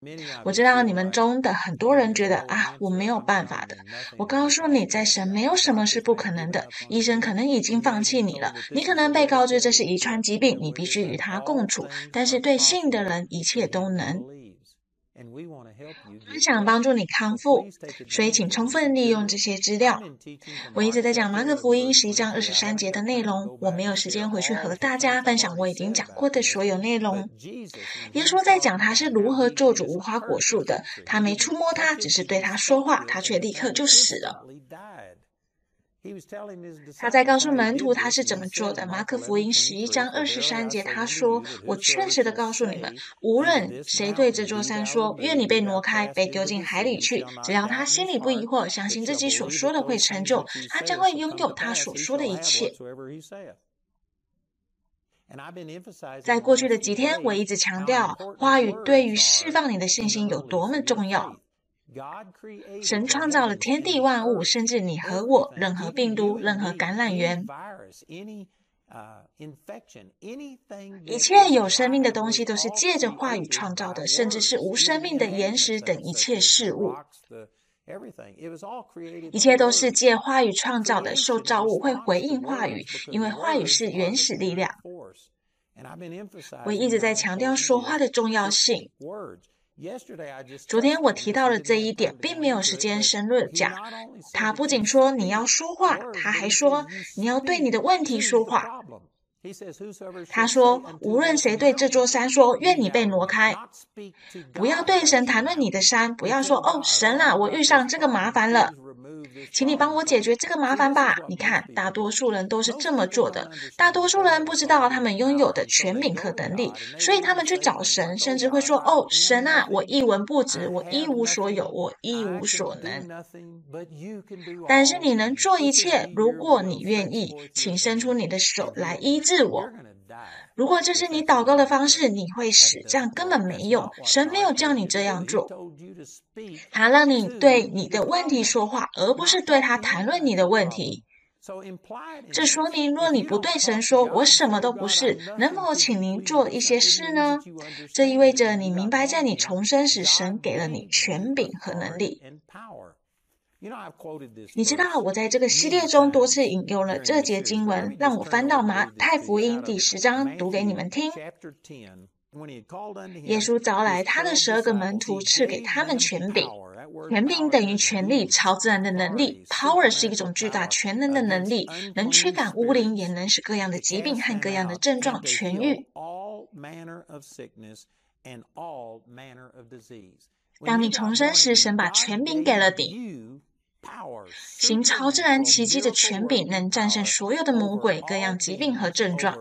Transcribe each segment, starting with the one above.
我知道你们中的很多人觉得我没有办法的。我告诉你，在神没有什么是不可能的。医生可能已经放弃你了，你可能被告知这是遗传疾病，你必须与它共处。但是对信的人，一切都能。我想帮助你康复，所以请充分利用这些资料。我一直在讲马可福音11章23节的内容，我没有时间回去和大家分享我已经讲过的所有内容。耶稣在讲他是如何做主无花果树的，他没触摸他，只是对他说话，他却立刻就死了。他在告诉门徒他是怎么做的。马可福音11章23节他说，我确实的告诉你们，无论谁对这座山说，愿你被挪开，被丢进海里去，只要他心里不疑惑，相信自己所说的会成就，他将会拥有他所说的一切。在过去的几天，我一直强调话语对于释放你的信心有多么重要。神创造了天地万物，甚至你和我，任何病毒，任何感染源，一切有生命的东西都是借着话语创造的，甚至是无生命的岩石等一切事物。一切都是借话语创造的，受造物会回应话语，因为话语是原始力量。我一直在强调说话的重要性。昨天我提到了这一点，并没有时间深入讲。他不仅说你要说话，他还说你要对你的问题说话。他说无论谁对这座山说愿你被挪开，不要对神谈论你的山，不要说神啊，我遇上这个麻烦了，请你帮我解决这个麻烦吧。你看，大多数人都是这么做的。大多数人不知道他们拥有的权柄和能力，所以他们去找神，甚至会说神啊，我一文不值，我一无所有，我一无所能。但是你能做一切，如果你愿意，请伸出你的手来医治我。如果这是你祷告的方式，你会死，这样根本没用。神没有叫你这样做，他让你对你的问题说话，而不是对他谈论你的问题。这说明若你不对神说我什么都不是，能否请您做一些事呢？这意味着你明白在你重生时，神给了你权柄和能力。你知道我在这个系列中多次引用了这节经文，让我翻到马太福音第10章读给你们听。耶稣招来他的12个门徒，赐给他们权柄。权柄等于权力，超自然的能力。 Power 是一种巨大全能的能力，能驱赶污灵，也能使各样的疾病和各样的症状痊愈。当你重生时，神把权柄给了你。行超自然奇迹的权柄能战胜所有的魔鬼、各样疾病和症状。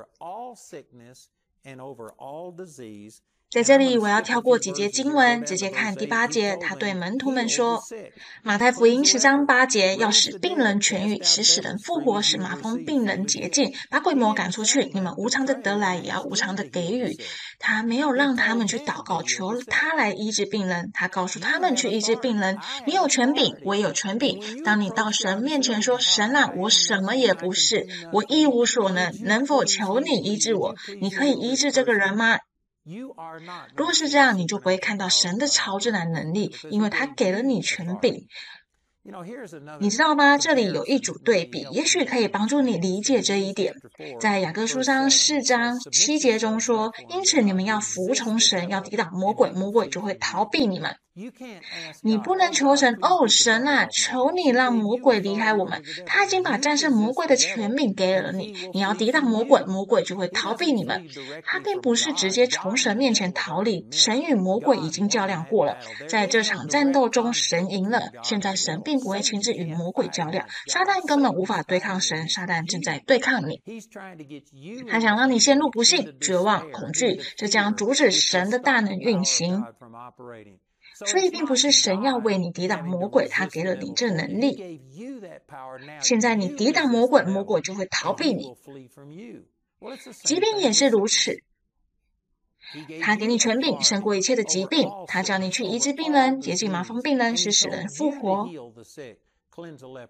在这里我要跳过几节经文，直接看第8节。他对门徒们说，马太福音10章8节，要使病人痊愈，使死人复活，使麻风病人洁净，把鬼魔赶出去。你们无偿的得来，也要无偿的给予。他没有让他们去祷告求他来医治病人，他告诉他们去医治病人。你有权柄，我也有权柄。当你到神面前说，神啊，我什么也不是，我一无所能，能否求你医治我？你可以医治这个人吗？如果是这样，你就不会看到神的超自然能力，因为他给了你权柄。你知道吗？这里有一组对比，也许可以帮助你理解这一点。在雅各书上4章7节中说，因此你们要服从神，要抵挡魔鬼，魔鬼就会逃避你们。你不能求神，神啊，求你让魔鬼离开我们。他已经把战胜魔鬼的权柄给了你，你要抵挡魔鬼，魔鬼就会逃避你们。他并不是直接从神面前逃离，神与魔鬼已经较量过了，在这场战斗中神赢了。现在神并不会亲自与魔鬼较量，撒旦根本无法对抗神，撒旦正在对抗你。他想让你陷入不幸、绝望、恐惧，这将阻止神的大能运行。所以并不是神要为你抵挡魔鬼，他给了你这能力。现在你抵挡魔鬼，魔鬼就会逃避你。疾病也是如此，他给你权柄胜过一切的疾病，他叫你去医治病人，洁净麻风病人，使死人复活。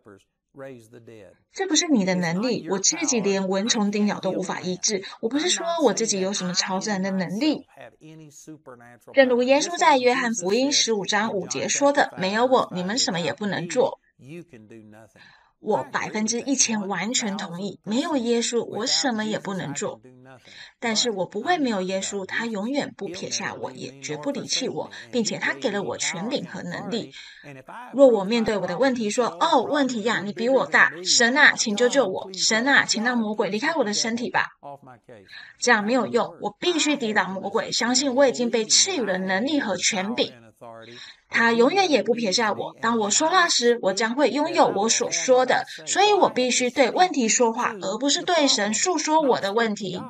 这不是你的能力，我自己连蚊虫叮咬都无法医治。我不是说我自己有什么超自然的能力。正如耶稣在约翰福音15章5节说的，没有我，你们什么也不能做。我1000%完全同意，没有耶稣，我什么也不能做。但是我不会没有耶稣，他永远不撇下我，也绝不离弃我，并且他给了我权柄和能力。若我面对我的问题说，问题呀，你比我大，神啊，请救救我，神啊，请让魔鬼离开我的身体吧。这样没有用，我必须抵挡魔鬼，相信我已经被赐予了能力和权柄。他永远也不撇下我，当我说话时，我将会拥有我所说的，所以我必须对问题说话，而不是对神诉说我的问题。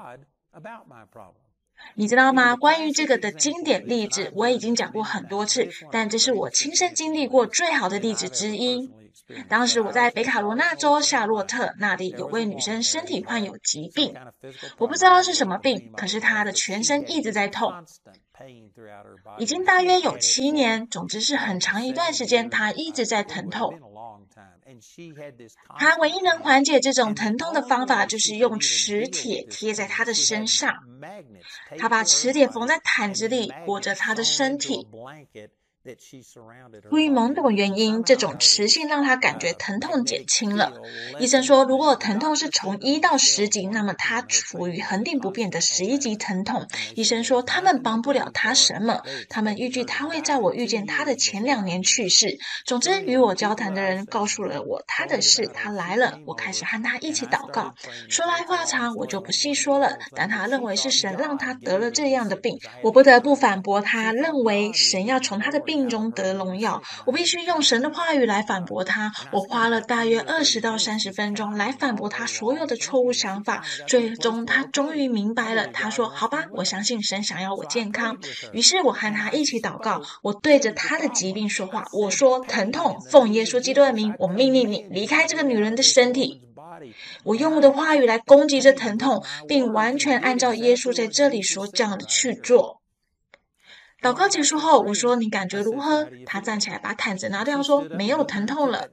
你知道吗？关于这个的经典例子，我已经讲过很多次，但这是我亲身经历过最好的例子之一。当时我在北卡罗纳州夏洛特，那里有位女生身体患有疾病，我不知道是什么病，可是她的全身一直在痛，已经大约有7年，总之是很长一段时间，她一直在疼痛。她唯一能缓解这种疼痛的方法就是用磁铁贴在她的身上，她把磁铁缝在毯子里，裹着她的身体。出于某种原因，这种磁性让他感觉疼痛减轻了。医生说，如果疼痛是从1到10级，那么他处于恒定不变的11级疼痛。医生说，他们帮不了他什么，他们预计他会在我遇见他的前2年去世。总之，与我交谈的人告诉了我他的事，他来了，我开始和他一起祷告。说来话长，我就不细说了，但他认为是神让他得了这样的病，我不得不反驳他，认为神要从他的病中得荣耀，我必须用神的话语来反驳他。我花了大约20到30分钟来反驳他所有的错误想法，最终他终于明白了。他说，好吧，我相信神想要我健康。于是我和他一起祷告，我对着他的疾病说话，我说，疼痛，奉耶稣基督的名，我命令你离开这个女人的身体。我用我的话语来攻击这疼痛，并完全按照耶稣在这里所讲的去做。祷告结束后，我说，你感觉如何？他站起来把毯子拿掉，说，没有疼痛了。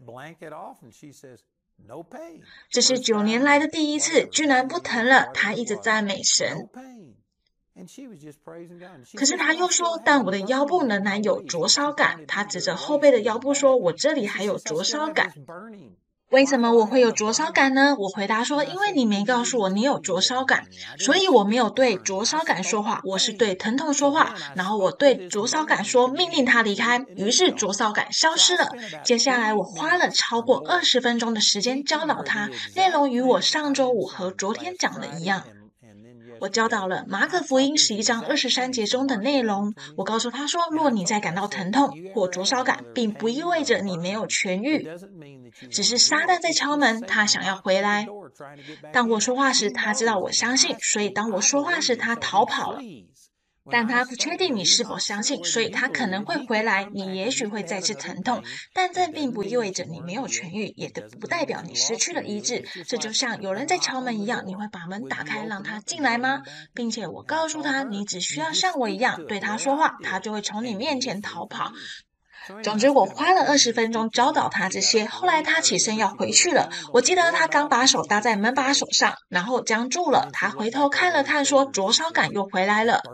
这是9年来的第一次，居然不疼了。他一直赞美神。可是他又说，但我的腰部仍然有灼烧感。他指着后背的腰部说，我这里还有灼烧感。为什么我会有灼烧感呢？我回答说，因为你没告诉我你有灼烧感，所以我没有对灼烧感说话，我是对疼痛说话。然后我对灼烧感说，命令他离开，于是灼烧感消失了。接下来我花了超过20分钟的时间教导他，内容与我上周五和昨天讲的一样。我教导了马可福音11章23节中的内容。我告诉他说，若你在感到疼痛或灼烧感，并不意味着你没有痊愈，只是撒旦在敲门，他想要回来。当我说话时，他知道我相信，所以当我说话时，他逃跑了。但他不确定你是否相信，所以他可能会回来，你也许会再次疼痛，但这并不意味着你没有痊愈，也不代表你失去了医治。这就像有人在敲门一样，你会把门打开让他进来吗？并且我告诉他，你只需要像我一样对他说话，他就会从你面前逃跑。总之，我花了20分钟教导他这些。后来他起身要回去了，我记得他刚把手搭在门把手上，然后僵住了。他回头看了看，说，灼烧感又回来了。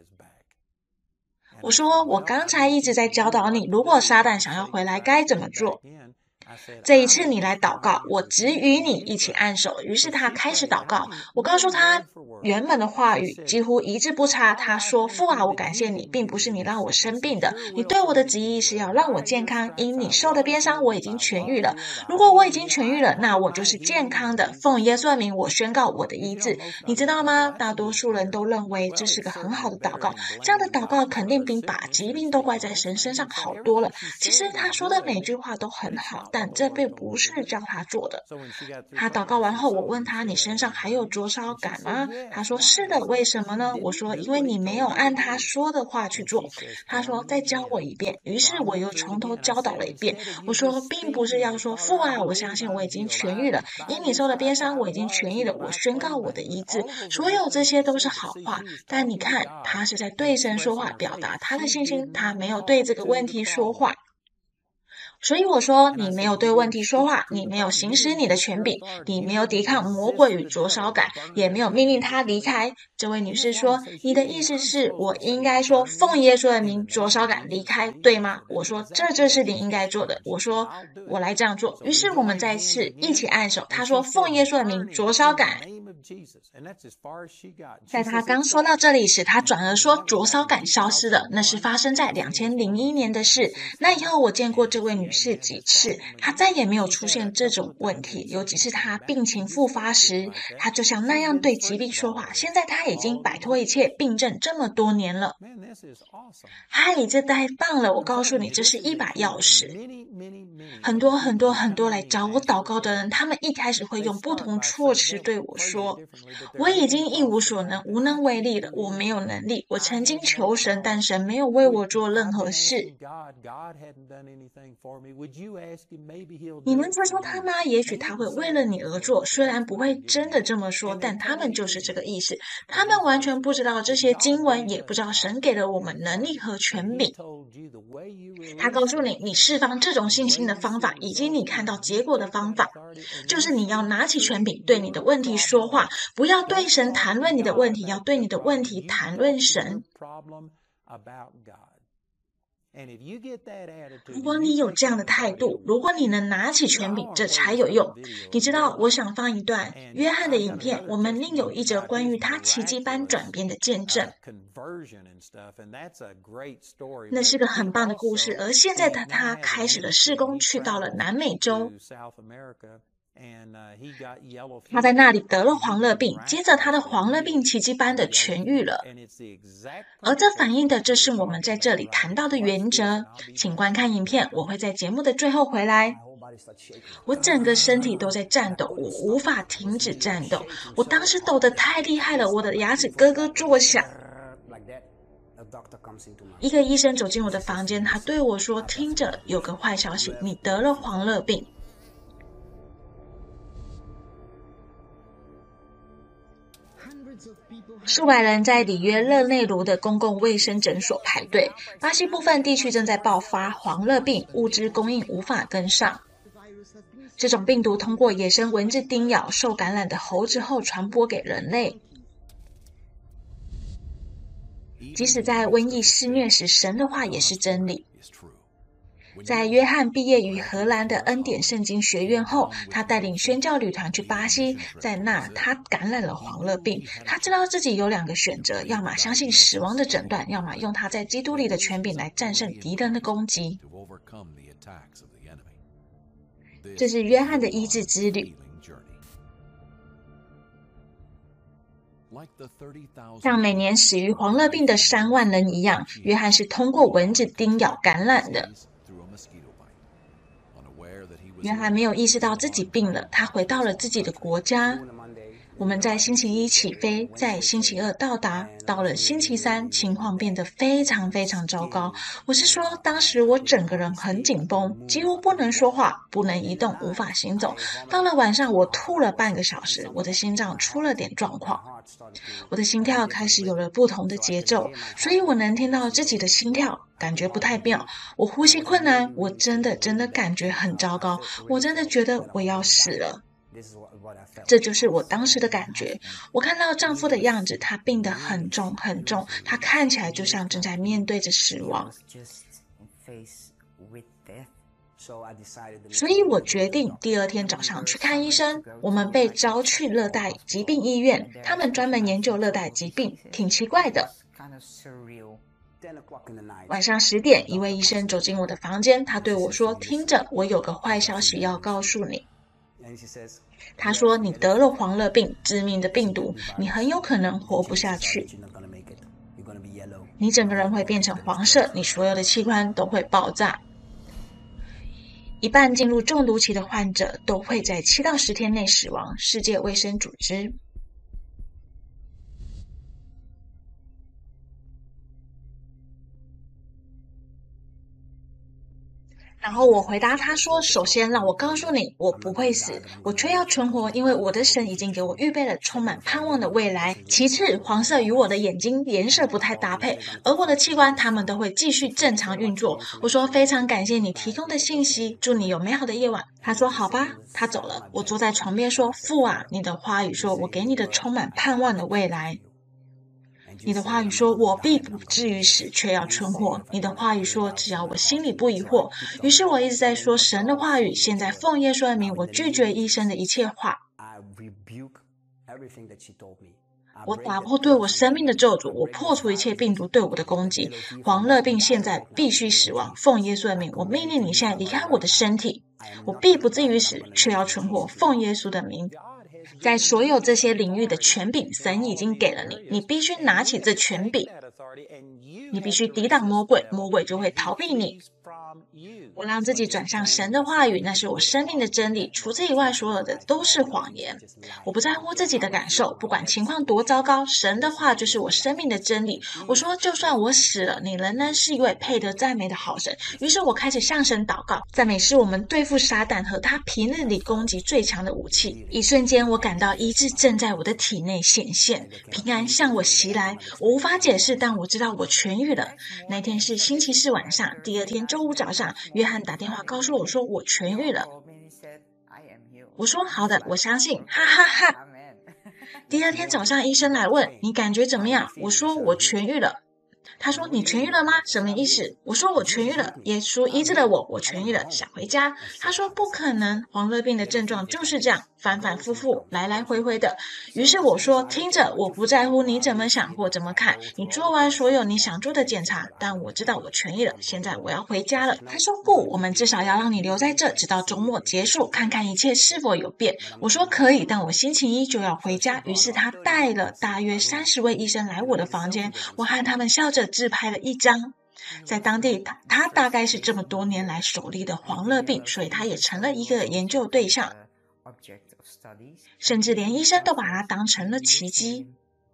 我说，我刚才一直在教导你，如果撒旦想要回来该怎么做。这一次你来祷告，我只与你一起按手。于是他开始祷告，我告诉他原本的话语几乎一字不差。他说，父啊，我感谢你，并不是你让我生病的，你对我的旨意是要让我健康，因你受的鞭伤我已经痊愈了。如果我已经痊愈了，那我就是健康的。奉耶稣的名，我宣告我的医治。你知道吗？大多数人都认为这是个很好的祷告，这样的祷告肯定比把疾病都怪在神身上好多了。其实他说的每句话都很好，但这并不是叫他做的。他祷告完后，我问他，你身上还有灼烧感吗？他说，是的。为什么呢？我说，因为你没有按他说的话去做。他说，再教我一遍。于是我又从头教导了一遍。我说，并不是要说，父啊，我相信我已经痊愈了，因你受的鞭伤我已经痊愈了，我宣告我的医治。所有这些都是好话，但你看，他是在对神说话，表达他的信心，他没有对这个问题说话。 所以我说，你没有对问题说话，你没有行使你的权柄，你没有抵抗魔鬼与灼烧感，也没有命令他离开。这位女士说，你的意思是我应该说奉耶稣的名灼烧感离开，对吗？我说，这就是你应该做的。我说，我来这样做。于是我们再次一起按手。他说，奉耶稣的名灼烧感。在他刚说到这里时，他转而说灼烧感消失了，那是发生在2001年的事。那以后我见过这位女士几次，她再也没有出现这种问题。有几次她病情复发时，她就像那样对疾病说话。现在她已经摆脱一切病症这么多年了。嗨，这太棒了！我告诉你，这是一把钥匙。很多很多很多来找我祷告的人，他们一开始会用不同措辞对我说，我已经一无所能，无能为力了，我没有能力。我曾经求神，但神没有为我做任何事。你能接受他吗？也许他会为了你而做，虽然不会真的这么说，但他们就是这个意思。他们完全不知道这些经文，也不知道神给了我们能力和权柄。他告诉你，你释放这种信心的方法，以及你看到结果的方法，就是你要拿起权柄对你的问题说话，不要对神谈论你的问题，要对你的问题谈论神。如果你有这样的态度，如果你能拿起权柄，这才有用。你知道，我想放一段约翰的影片，我们另有一则关于他奇迹般转变的见证。那是个很棒的故事，而现在他开始了事工，去到了南美洲。他在那里得了黄热病，接着他的黄热病奇迹般的痊愈了。而这反映的，这是我们在这里谈到的原则。请观看影片，我会在节目的最后回来。我整个身体都在颤抖，我无法停止颤抖。我当时抖得太厉害了，我的牙齿咯咯作响。一个医生走进我的房间，他对我说：“听着，有个坏消息，你得了黄热病。”数百人在里约热内卢的公共卫生诊所排队。巴西部分地区正在爆发黄热病，物资供应无法跟上。这种病毒通过野生蚊子叮咬受感染的猴子后传播给人类。即使在瘟疫肆虐时，神的话也是真理。在约翰毕业于荷兰的恩典圣经学院后，他带领宣教旅团去巴西，在那他感染了黄热病。他知道自己有两个选择，要么相信死亡的诊断，要么用他在基督里的权柄来战胜敌人的攻击。这是约翰的医治之旅。像每年死于黄热病的3万人一样，约翰是通过蚊子叮咬感染的。约翰没有意识到自己病了，他回到了自己的国家。我们在星期一起飞，在星期二到达，到了星期三，情况变得非常非常糟糕。我是说，当时我整个人很紧绷，几乎不能说话，不能移动，无法行走。到了晚上，我吐了半个小时，我的心脏出了点状况，我的心跳开始有了不同的节奏，所以我能听到自己的心跳，感觉不太妙。我呼吸困难，我真的感觉很糟糕，我真的觉得我要死了。这就是我当时的感觉。我看到丈夫的样子，他病得很重很重，他看起来就像正在面对着死亡。所以我决定第二天早上去看医生。我们被招去热带疾病医院，他们专门研究热带疾病，挺奇怪的。晚上10点，一位医生走进我的房间，他对我说：“听着，我有个坏消息要告诉你。”他说：“你得了黄热病，致命的病毒，你很有可能活不下去。你整个人会变成黄色，你所有的器官都会爆炸。一半进入中毒期的患者都会在7到10天内死亡。”世界卫生组织。 然后我回答他说，首先让我告诉你，我不会死，我却要存活，因为我的神已经给我预备了充满盼望的未来。其次，黄色与我的眼睛颜色不太搭配，而我的器官它们都会继续正常运作。我说非常感谢你提供的信息，祝你有美好的夜晚。他说好吧，他走了。我坐在床边说，父啊，你的话语说我给你的充满盼望的未来。你的话语说，我必不至于死，却要存活。你的话语说，只要我心里不疑惑。于是我一直在说神的话语。现在奉耶稣的名，我拒绝医生的一切话。我打破对我生命的咒诅，我破除一切病毒对我的攻击。黄热病现在必须死亡。奉耶稣的名，我命令你现在离开我的身体。我必不至于死，却要存活。奉耶稣的名。在所有这些领域的权柄，神已经给了你，你必须拿起这权柄，你必须抵挡魔鬼，魔鬼就会逃避你。我让自己转向神的话语，那是我生命的真理，除此以外所有的都是谎言。我不在乎自己的感受，不管情况多糟糕，神的话就是我生命的真理。我说就算我死了，你仍然是一位配得赞美的好神。于是我开始向神祷告，赞美是我们对付撒旦和他平日里攻击最强的武器。一瞬间我感到医治正在我的体内显现，平安向我袭来，我无法解释，但我知道我痊愈了。那天是星期四晚上，第二天周五早上，约翰打电话告诉我说我痊愈了。我说好的，我相信，哈哈哈。第二天早上医生来问你感觉怎么样，我说我痊愈了。他说你痊愈了吗？什么意思？我说我痊愈了，耶稣医治了我，我痊愈了，想回家。他说不可能，黄热病的症状就是这样，反反复复，来来回回的。于是我说听着，我不在乎你怎么想或怎么看，你做完所有你想做的检查，但我知道我痊愈了，现在我要回家了。他说不，我们至少要让你留在这，直到周末结束，看看一切是否有变。我说可以，但我星期一就要回家。于是他带了大约30位医生来我的房间，我和他们笑着自拍了一张。在当地他大概是这么多年来首例的黄热病，所以他也成了一个研究对象，甚至连医生都把他当成了奇迹。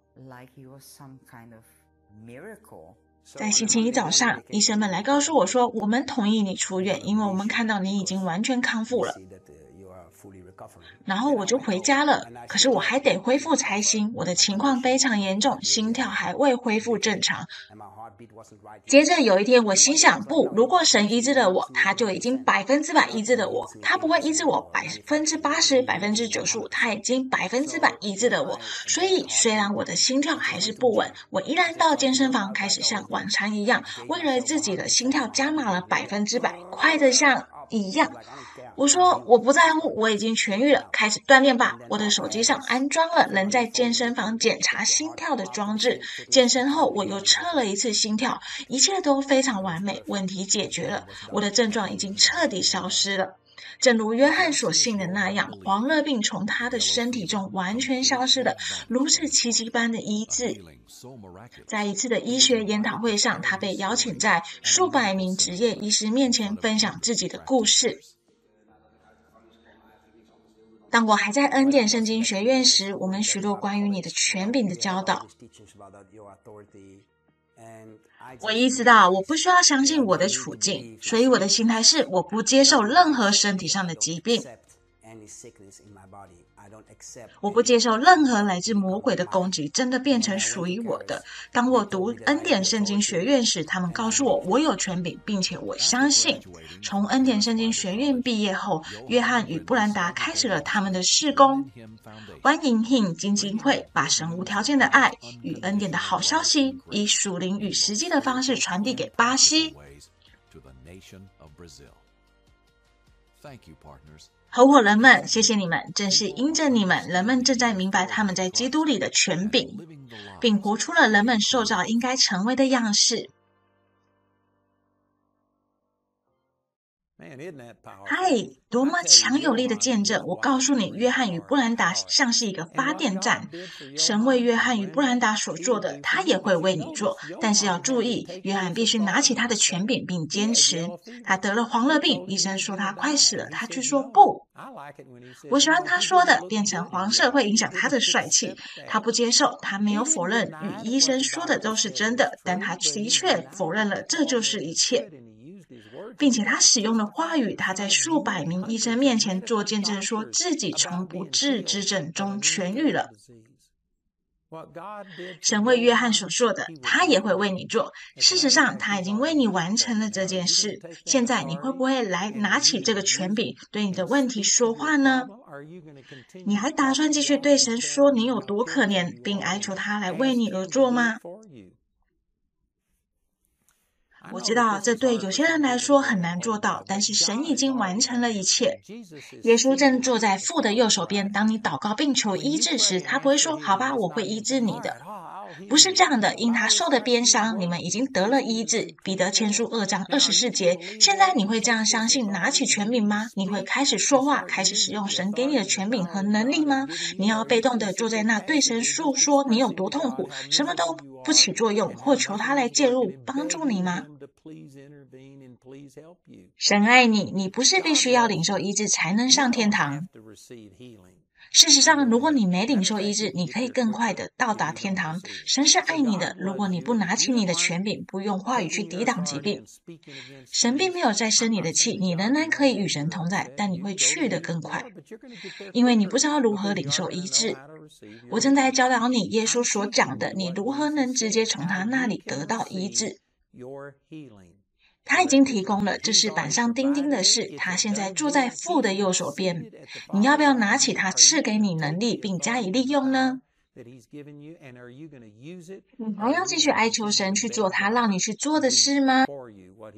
在星期一早上，医生们来告诉我说，我们同意你出院，因为我们看到你已经完全康复了。然后我就回家了，可是我还得恢复才行，我的情况非常严重，心跳还未恢复正常。接着有一天我心想，不，如果神医治了我，他就已经100%医治了我，他不会医治我80%、95%，他已经100%医治了我。所以虽然我的心跳还是不稳，我依然到健身房开始像往常一样，为了自己的心跳加码了100%，快得像一样。我说我不在乎，我已经痊愈了，开始锻炼吧。我的手机上安装了能在健身房检查心跳的装置，健身后我又测了一次心跳，一切都非常完美，问题解决了，我的症状已经彻底消失了。正如约翰所信的那样，黄热病从他的身体中完全消失了，如此奇迹般的医治。在一次的医学研讨会上，他被邀请在数百名职业医师面前分享自己的故事。当我还在恩典圣经学院时，我们许多关于你的权柄的教导。我意识到我不需要相信我的处境，所以我的心态是我不接受任何身体上的疾病，我不接受任何来自魔鬼的攻击真的变成属于我的。当我读恩典圣经学院时，他们告诉我我有权柄，并且我相信。从恩典圣经学院毕业后，约翰与布兰达开始了他们的事工。欢迎 Him 基金会把神无条件的爱与恩典的好消息以属灵与实际的方式传递给巴西。合伙人们，谢谢你们，正是因着你们，人们正在明白他们在基督里的权柄，并活出了人们受造应该成为的样式。嗨，多么强有力的见证！我告诉你，约翰与布兰达像是一个发电站，神为约翰与布兰达所做的，他也会为你做。但是要注意，约翰必须拿起他的权柄并坚持。他得了黄热病，医生说他快死了，他却说不。我喜欢他说的，变成黄色会影响他的帅气。他不接受，他没有否认与医生说的都是真的，但他的确否认了这就是一切。 并且他使用的话语，他在数百名医生面前做见证，说自己从不治之症中痊愈了。神为约翰所做的，他也会为你做。事实上，他已经为你完成了这件事。现在你会不会来拿起这个权柄，对你的问题说话呢？你还打算继续对神说你有多可怜，并哀求他来为你而做吗？我知道这对有些人来说很难做到，但是神已经完成了一切。耶稣正坐在父的右手边，当你祷告并求医治时，他不会说好吧，我会医治你的。不是这样的，因他受的鞭伤，你们已经得了医治。彼得前书2章24节。现在你会这样相信，拿起权柄吗？你会开始说话，开始使用神给你的权柄和能力吗？你要被动的坐在那对神诉说你有多痛苦，什么都不起作用，或求他来介入帮助你吗？神爱你，你不是必须要领受医治才能上天堂。事实上，如果你没领受医治，你可以更快的到达天堂。神是爱你的，如果你不拿起你的权柄，不用话语去抵挡疾病，神并没有再生你的气，你仍然可以与神同在，但你会去得更快，因为你不知道如何领受医治。我正在教导你耶稣所讲的，你如何能直接从他那里得到医治。他已经提供了，这是板上钉钉的事。他现在坐在父的右手边，你要不要拿起他赐给你能力，并加以利用呢？你还要继续哀求神去做他让你去做的事吗？